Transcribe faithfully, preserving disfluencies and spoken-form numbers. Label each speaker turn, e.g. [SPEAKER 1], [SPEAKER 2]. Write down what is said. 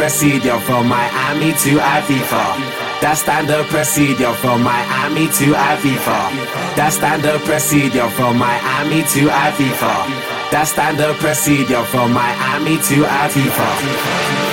[SPEAKER 1] procedure from Miami to Ibiza. That's standard procedure from Miami to Ibiza. That's standard procedure from Miami to Ibiza. That's standard procedure from Miami to Ibiza.